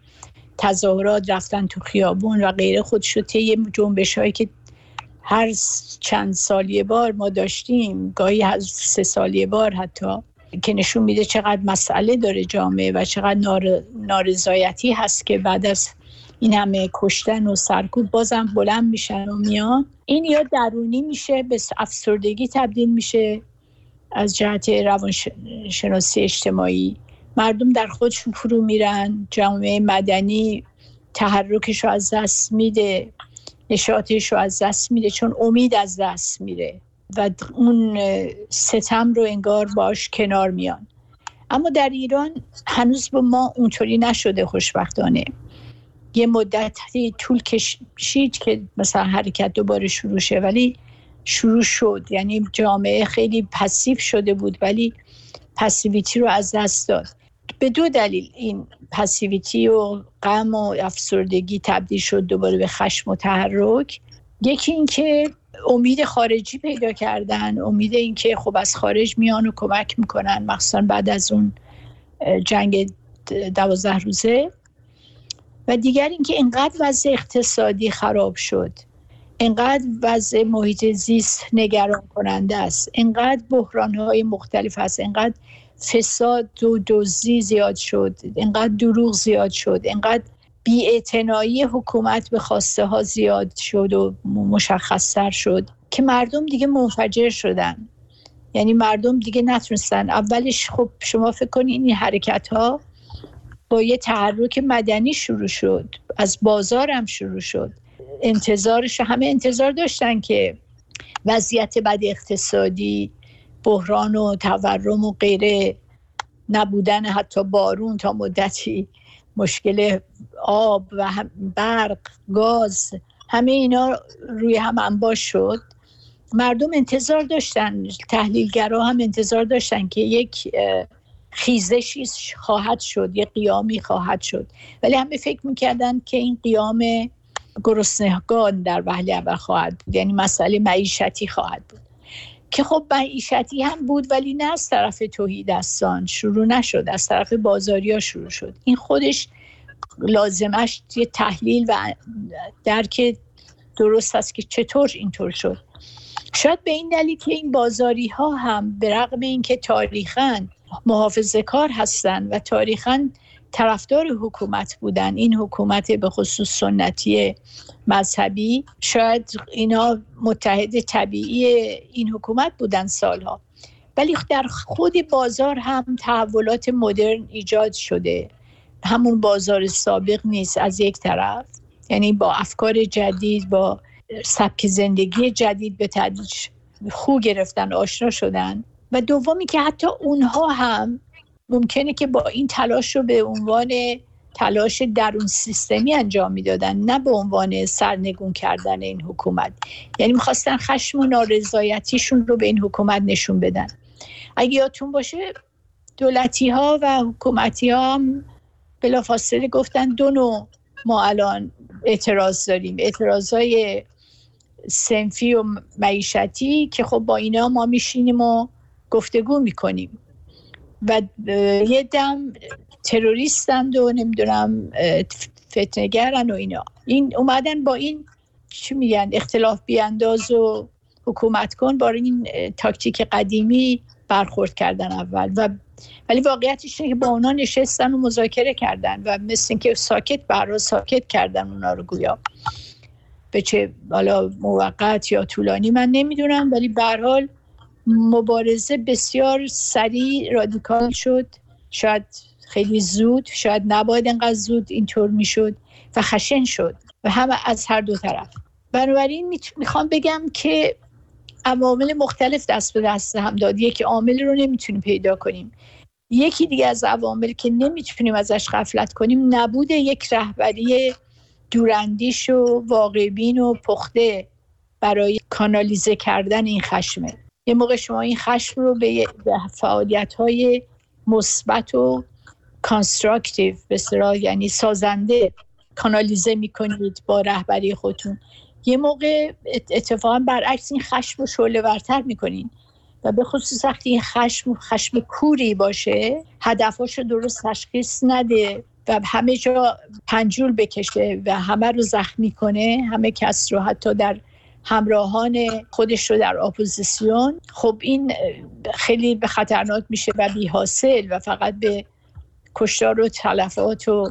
تظاهرات، رفتن تو خیابون و غیره خودشو طی جنبش هایی که هر چند سالیه بار ما داشتیم، گاهی هر سه سالیه بار حتی، که نشون میده چقدر مسئله داره جامعه و چقدر نار... نارضایتی هست که بعد از این همه کشتن و سرکوب بازم بلند میشن و میان. این یا درونی میشه به افسردگی تبدیل میشه از جهت روانشناسی اجتماعی، مردم در خودشون فرو میرن، جامعه مدنی تحرکش رو از دست میده، نشاطش رو از دست میده، چون امید از دست میره و اون ستم رو انگار باش کنار میان. اما در ایران هنوز با ما اونطوری نشده خوشبختانه. یه مدتی طول کشید که مثلا حرکت دوباره شروع شه، ولی شروع شد. یعنی جامعه خیلی پسیو شده بود ولی پسیویتی رو از دست داد. به دو دلیل این پسیویتی و غم و افسردگی تبدیل شد دوباره به خشم و تحرک. یکی این که امید خارجی پیدا کردن، امید این که خب از خارج میان و کمک میکنن، مخصوصا بعد از اون جنگ دوازده روزه. و دیگر این که اینقدر وضع اقتصادی خراب شد، اینقدر وضع محیط زیست نگران کننده است، اینقدر بحران‌های مختلف هست، اینقدر فساد و دزدی زیاد شد، اینقدر دروغ زیاد شد، اینقدر بی‌اعتنایی حکومت به خواسته ها زیاد شد و مشخص‌تر شد که مردم دیگه منفجر شدن. یعنی مردم دیگه نتونستن. اولش خب شما فکر کنید این حرکت ها با یه تحرک مدنی شروع شد، از بازار هم شروع شد. انتظارش همه انتظار داشتن که وضعیت بد اقتصادی، بحران و تورم و غیره، نبودن حتی بارون تا مدتی، مشکل آب و برق، گاز، همه اینا روی هم انباش شد. مردم انتظار داشتن، تحلیلگرا هم انتظار داشتن که یک خیزشی خواهد شد، یک قیامی خواهد شد، ولی همه فکر میکردن که این قیام گرسنگان در وهله اول خواهد بود، یعنی مسئله معیشتی خواهد بود که خب معیشتی هم بود ولی نه از طرف تهیدستان شروع نشد، از طرف بازاریا شروع شد. این خودش لازمش یه تحلیل و درک درست است که چطور اینطور شد. شاید به این دلیل که این بازاری ها هم به رغم اینکه تاریخاً محافظه کار هستن و تاریخاً طرفدار حکومت بودن، این حکومت به خصوص سنتی مذهبی، شاید اینا متحد طبیعی این حکومت بودن سالها، ولی در خود بازار هم تحولات مدرن ایجاد شده. همون بازار سابق نیست از یک طرف، یعنی با افکار جدید، با سبک زندگی جدید به تدریج خو گرفتن، آشنا شدن. و دومی که حتی اونها هم ممکنه که با این تلاش رو به عنوان تلاش درون سیستمی انجام میدادن، نه به عنوان سرنگون کردن این حکومت. یعنی میخواستن خشم و نارضایتیشون رو به این حکومت نشون بدن. اگه یادتون باشه دولتی ها و حکومتی ها هم بلافاصله گفتن دو نوع ما الان اعتراض داریم، اعتراضای صنفی و معیشتی که خب با اینا ما میشینیم و گفتگو میکنیم، و یه دم تروریستند و نمیدونم فتنه‌گرن و اینا. این اومدن با این چی میگن اختلاف بیانداز و حکومت کن، با این تاکتیک قدیمی برخورد کردن اول، و ولی واقعیتش اینه که با اونا نشستن و مذاکره کردن و مثل اینکه ساکت برای ساکت کردن اونا رو، گویا به چه حالا موقت یا طولانی من نمیدونم، ولی به هر حال مبارزه بسیار سریع رادیکال شد، شاید خیلی زود، شاید نباید انقدر زود اینطور میشد و خشن شد و همه از هر دو طرف. بنابراین میخوام بگم که عوامل مختلف دست به دست هم داد. یک عامل رو نمیتونیم پیدا کنیم. یکی دیگه از عوامل که نمیتونیم ازش غفلت کنیم نبود یک رهبری دوراندیش و واقع‌بین و پخته برای کانالیزه کردن این خشمه. یه موقع شما این خشم رو به فعالیت‌های مثبت و کانستراکتیو به اصطلاح یعنی سازنده کانالیزه میکنید با رهبری خودتون، یه موقع اتفاقا برعکس این خشم رو شعله‌ورتر میکنین و به خصوص وقتی این خشم خشم کوری باشه، هدفاشو درست تشخیص نده و همه جا پنجول بکشه و همه رو زخمی کنه، همه کس رو، حتی در همراهان خودش رو در اپوزیسیون، خب این خیلی به خطرناک میشه و بی حاصل و فقط به کشتار و تلفات و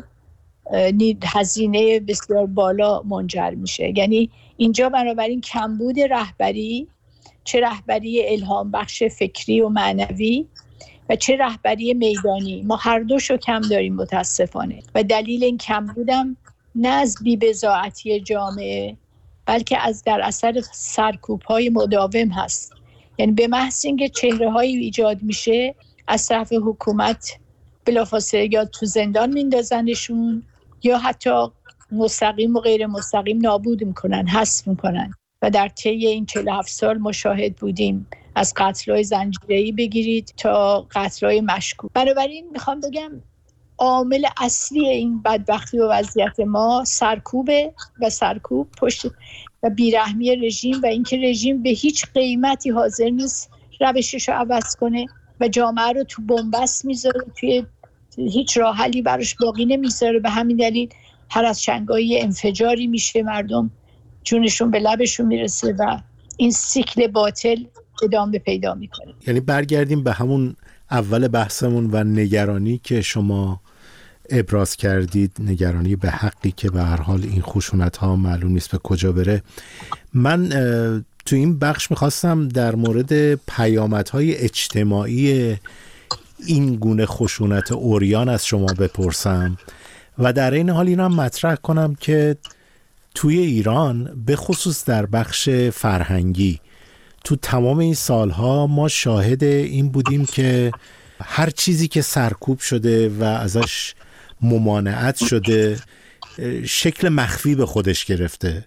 هزینه بسیار بالا منجر میشه. یعنی اینجا بنابراین کمبود رهبری، چه رهبری الهام بخش فکری و معنوی و چه رهبری میدانی، ما هر دوشو کم داریم متاسفانه، و دلیل این کمبودم نه از بی‌بضاعتی جامعه بلکه از در اثر سرکوب‌های مداوم هست. یعنی به محض اینکه چهره‌هایی ایجاد میشه از طرف حکومت، بلافاصله یا تو زندان میندازنشون یا حتی مستقیم و غیر مستقیم نابود میکنن، حذف میکنن. و در طی این چهل و هفت سال ما شاهد بودیم، از قتل‌های زنجیره‌ای بگیرید تا قتل‌های مشکوک. بنابراین میخوام بگم عامل اصلی این بدبختی و وضعیت ما سرکوبه و سرکوب پشت و بیرحمی رژیم و اینکه رژیم به هیچ قیمتی حاضر نیست روشش رو عوض کنه و جامعه رو تو بنبست میذاره، توی هیچ راه حلی براش باقی نمیذاره. به همین دلیل هر از چنگایی انفجاری میشه، مردم جونشون به لبشون میرسه و این سیکل باطل ادامه پیدا میکنه. یعنی برگردیم به همون اول بحثمون و نگرانی که شما ابراز کردید، نگرانی به حقی که به هر حال این خشونت ها معلوم نیست به کجا بره. من تو این بخش میخواستم در مورد پیامدهای اجتماعی این گونه خشونت عریان از شما بپرسم و در این حال این هم مطرح کنم که توی ایران به خصوص در بخش فرهنگی تو تمام این سالها ما شاهد این بودیم که هر چیزی که سرکوب شده و ازش ممانعت شده شکل مخفی به خودش گرفته.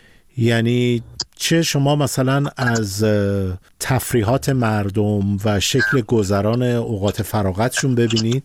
یعنی چه شما مثلا از تفریحات مردم و شکل گذران اوقات فراغتشون ببینید،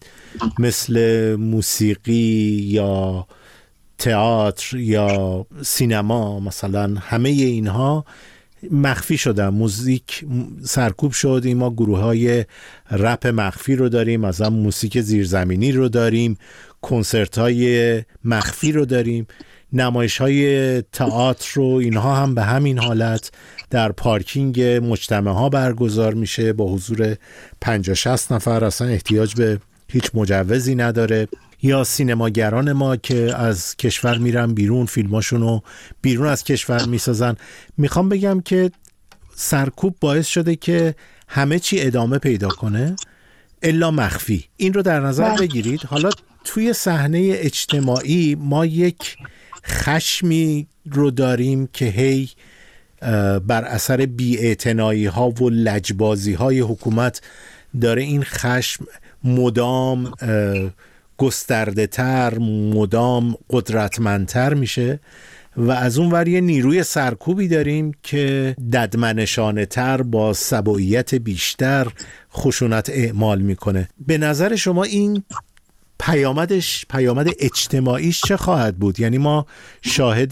مثل موسیقی یا تئاتر یا سینما مثلا، همه اینها مخفی شدن، موزیک سرکوب شد. این ما گروه های رپ مخفی رو داریم، مثلا موسیقی زیرزمینی رو داریم، کنسرت های مخفی رو داریم، نمایش های تئاتر رو، اینها هم به همین حالت در پارکینگ مجتمع ها برگزار میشه با حضور پنجاه شصت نفر، اصلا احتیاج به هیچ مجوزی نداره. یا سینماگران ما که از کشور میرن بیرون، فیلماشون رو بیرون از کشور میسازن. میخوام بگم که سرکوب باعث شده که همه چی ادامه پیدا کنه الا مخفی. این رو در نظر بگیرید. حالا توی صحنه اجتماعی ما یک خشمی رو داریم که هی بر اثر بی‌اعتنایی ها و لجبازی های حکومت داره این خشم مدام گسترده تر، مدام قدرتمندتر میشه و از اون ور یه نیروی سرکوبی داریم که ددمنشانه تر، با سبویت بیشتر خشونت اعمال میکنه. به نظر شما این پیامدش، پیامد اجتماعیش چه خواهد بود؟ یعنی ما شاهد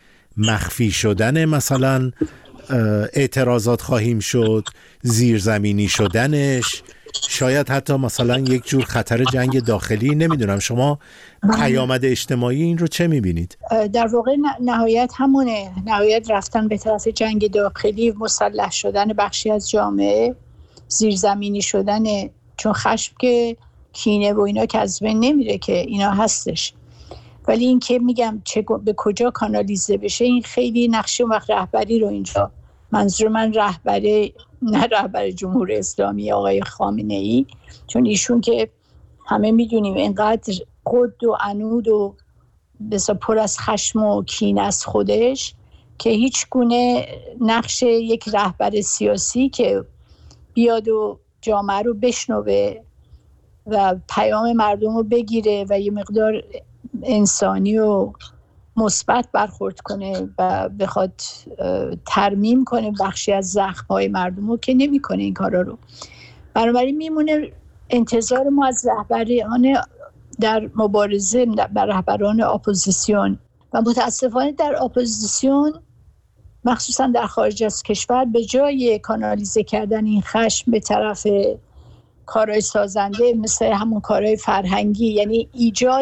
مخفی شدن مثلا اعتراضات خواهیم شد، زیرزمینی شدنش، شاید حتی مثلا یک جور خطر جنگ داخلی. نمیدونم شما پیامد اجتماعی این رو چه میبینید؟ در واقع نهایت همونه، نهایت رفتن به طرف جنگ داخلی، مسلح شدن بخشی از جامعه، زیرزمینی شدن، چون خشم که کینه و اینا که از بین نمیره که، اینا هستش. ولی این که میگم چه به کجا کانالیزه بشه، این خیلی نقشه و رهبری رو اینجا، منظور من رهبری نه رهبر جمهوری اسلامی آقای خامنه‌ای، چون ایشون که همه میدونیم اینقدر قد و عنود و بسا پر از خشم و کینه از خودش که هیچ گونه نقش یک رهبر سیاسی که بیاد و جامعه رو بشنوه و پیام مردم رو بگیره و یه مقدار انسانی و مثبت برخورد کنه و بخواد ترمیم کنه بخشی از زخم‌های مردم رو، که نمی‌کنه این کارا رو. بنابراین میمونه انتظار ما از رهبران در مبارزه، بر رهبران اپوزیسیون، و متاسفانه در اپوزیسیون مخصوصا در خارج از کشور به جای کانالیزه کردن این خشم به طرف کارهای سازنده مثل همون کارهای فرهنگی، یعنی ایجاد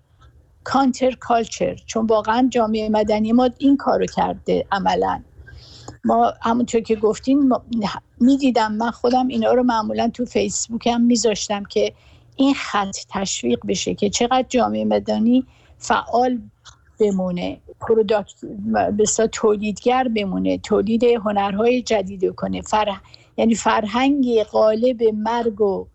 کانتر کالچر، چون واقعا جامعه مدنی ما این کارو کرده عملا. ما همونطور که گفتین میدیدم، من خودم اینا رو معمولا تو فیسبوک هم میذاشتم که این خط تشویق بشه که چقدر جامعه مدنی فعال بمونه، پروداکت بسیار تولیدگر بمونه، تولید هنرهای جدید کنه، فرح... یعنی فرهنگ غالب مرگ و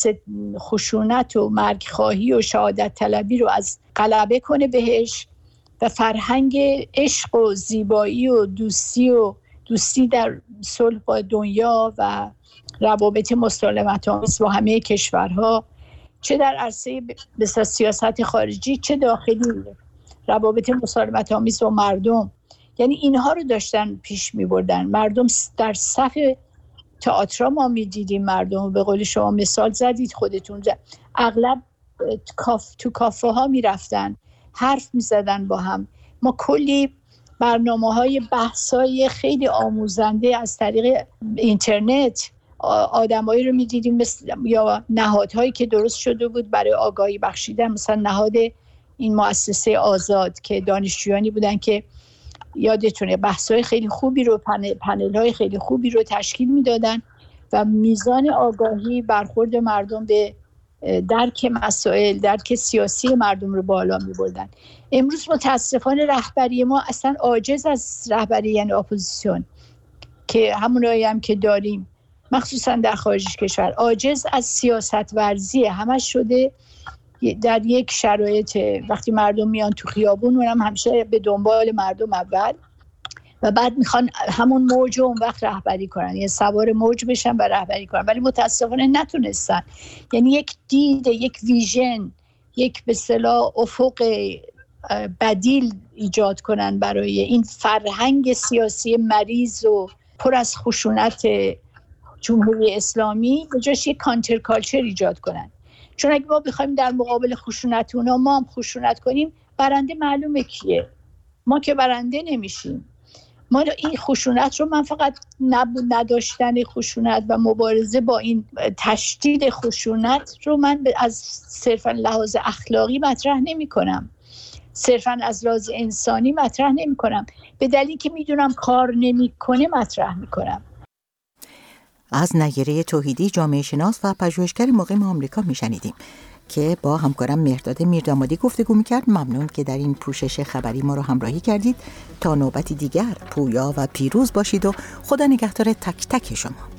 خشونت و مرگ خواهی و شهادت طلبی رو از غلبه کنه بهش، و فرهنگ عشق و زیبایی و دوستی و دوستی در صلح با دنیا و روابط مسالمت آمیز با همه کشورها، چه در عرصه بسیار سیاست خارجی چه داخلی، روابط مسالمت آمیز با مردم. یعنی اینها رو داشتن پیش می بردن. مردم در صف تئاتر ما می دیدیم مردم، به قول شما مثال زدید خودتون، اغلب کاف تو کافه ها می رفتن، حرف می زدن با هم. ما کلی برنامه های بحث های خیلی آموزنده از طریق اینترنت آدمایی رو می دیدیم، مثل یا نهادهایی که درست شده بود برای آگاهی بخشیدن، مثلا نهاد این مؤسسه آزاد که دانشجویانی بودن که یادتونه بحث‌های خیلی خوبی رو، پنل، پنل‌های خیلی خوبی رو تشکیل میدادن و میزان آگاهی، برخورد مردم به درک مسائل، درک سیاسی مردم رو بالا می‌بردن. امروز متاسفانه رهبری ما اصلا عاجز از رهبری یعنی اپوزیسیون که همونایی هم که داریم مخصوصا در خارج کشور، عاجز از سیاست ورزی، همش شده در یک شرایط وقتی مردم میان تو خیابون اونم همیشه به دنبال مردم اول و بعد میخوان همون موج رو اون وقت رهبری کنن، یعنی سوار موج بشن و رهبری کنن، ولی متاسفانه نتونستن. یعنی یک دید، یک ویژن، یک به اصطلاح افق بدیل ایجاد کنن برای این فرهنگ سیاسی مریض و پر از خشونت جمهوری اسلامی، به جاش یک کانتر کالچر ایجاد کنن. چون اگه ما بخوایم در مقابل خشونت اونا ما هم خشونت کنیم، برنده معلومه کیه. ما که برنده نمیشیم. ما این خشونت رو، من فقط نبود نداشتن خشونت و مبارزه با این تشدید خشونت رو من از صرفا لحاظ اخلاقی مطرح نمی کنم، صرفا از لحاظ انسانی مطرح نمی کنم، به دلیلی که میدونم کار نمی کنه مطرح می کنم. از نیره توحیدی، جامعه شناس و پژوهشگر مقیم آمریکا میشنیدیم که با همکارم مهرداد میردامادی گفتگو میکرد. ممنون که در این پوشش خبری ما رو همراهی کردید. تا نوبتی دیگر پویا و پیروز باشید و خدا نگهدار تک تک شما.